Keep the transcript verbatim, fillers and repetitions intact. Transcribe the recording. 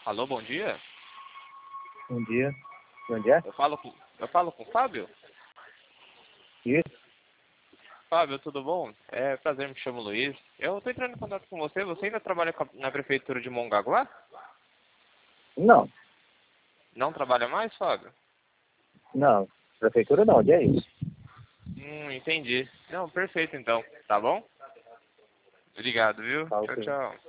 Alô, bom dia. Bom dia. Bom dia. Eu falo com, eu falo com o Fábio? Isso. Fábio, tudo bom? É prazer, me chamo Luiz. Eu tô entrando em contato com você. Você ainda trabalha com a- na prefeitura de Mongaguá? Não, Não trabalha mais, Fábio? não. Prefeitura não, onde é isso? Hum, entendi. Não, perfeito então. Tá bom? Obrigado, viu? Tá, Tchau, ok. tchau.